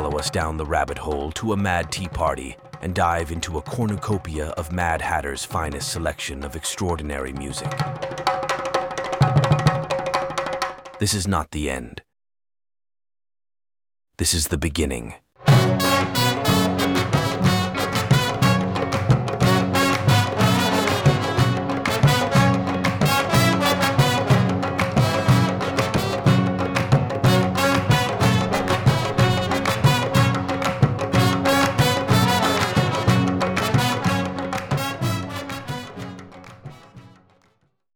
follow us down the rabbit hole to a Mad Tea Party and dive into a cornucopia of Mad Hatter's finest selection of extraordinary music. This is not the end. This is the beginning.